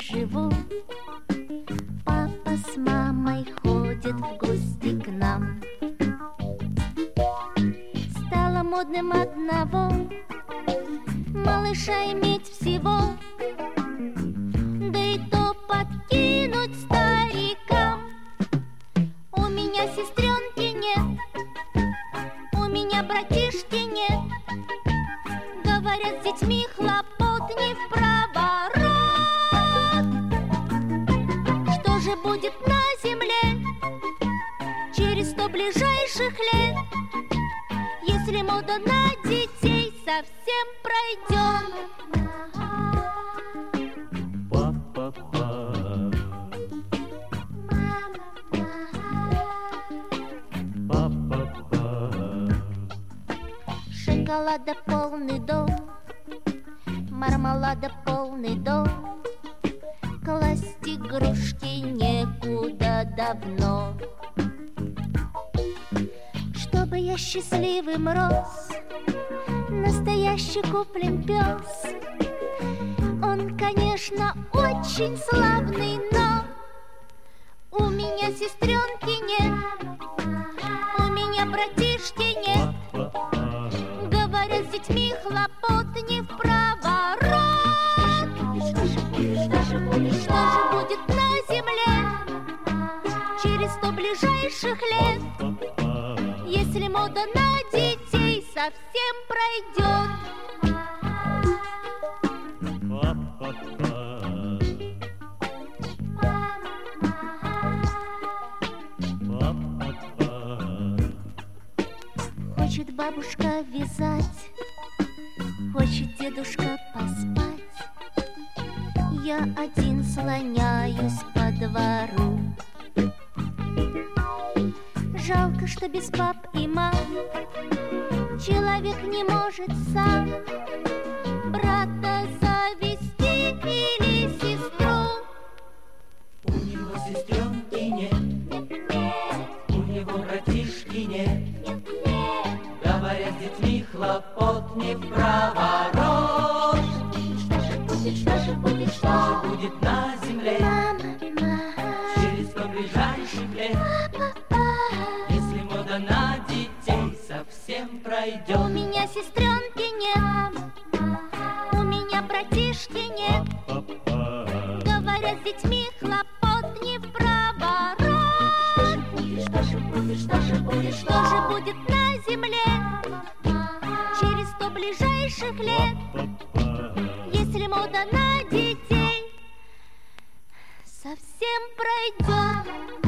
живу. Папа с мамой ходят в гости к нам. Стало модным одного малыша иметь всего, да и то подкинуть старикам. У меня сестренки нет, у меня братишки нет. Говорят, с детьми хлопот не в проворот. Что же будет на земле через 100 ближайших лет, если мода на детей совсем пройдет? Шоколада полный дом, мармелада полный дом. Класть игрушки некуда давно. Чтобы я счастливым рос, настоящий куплен пес. Он, конечно, очень славный, но у меня сестренки нет, у меня братишки нет. Говорят, с детьми хлопот не в проворот. Что же будет на земле через 100 ближайших лет, если мода на детей совсем пройдет? Хочет бабушка вязать, хочет дедушка поспать. Я один слоняюсь по двору. Жалко, что без пап и мам человек не может сам брата завести или сестру. У него сестренки нет, у него братишки нет. Говорят, с детьми хлопот не в проворот. Что же будет, Что же будет на земле через 100 ближайших лет, если мода на детей совсем пройдет? У меня сестренки нет, у меня братишки нет. Говорят, с детьми хлопот не в проворот. Что же будет на земле через 100 ближайших лет, если мода на детей совсем пройдет?